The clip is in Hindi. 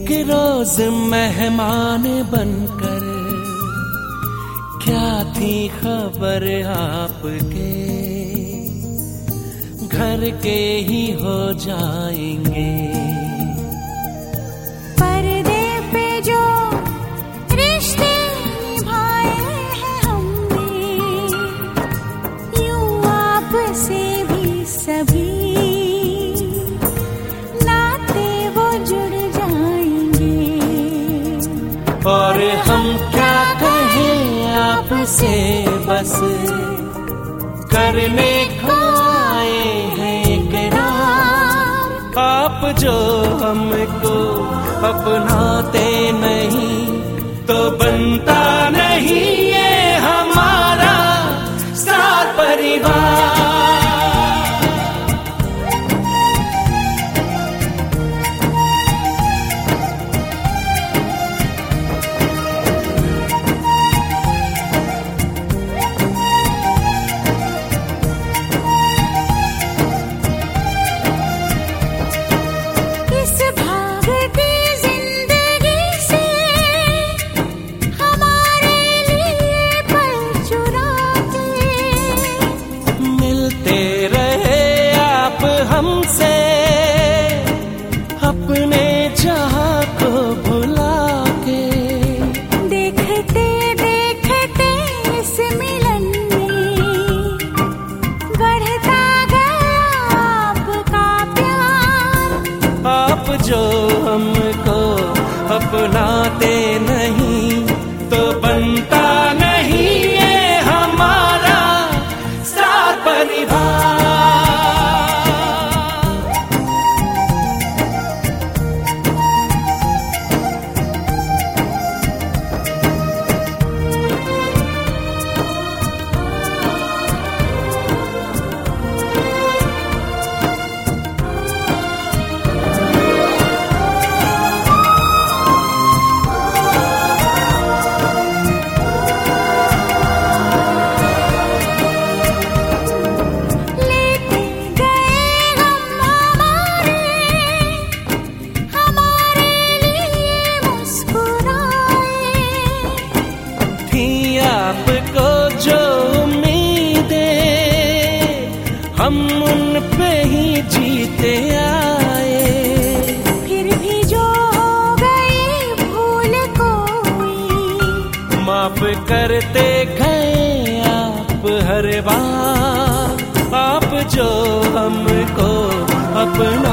एक रोज मेहमान बनकर क्या थी खबर आपके, घर के ही हो जाएंगे। पर्दे पे जो रिश्ते निभाए हैं हमने, यूं आपसे भी सभी और हम क्या कहें आपसे, बस करने को आए हैं इकरार। आप जो हमको अपनाते नहीं तो बनता नहीं ये हमारा साथ परिवार। हमसे अपने जहां को भुला के, देखते देखते इस मिलन में बढ़ता गया आपका प्यार। आप जो हमको अपनाते नहीं तो बनता नहीं ये हमारा साथ परिवार। आपको जो उम्मीदें हम उन पे ही जीते आए, फिर भी जो हो गई भूल कोई माफ करते गए आप हर बार। आप जो हमको अपना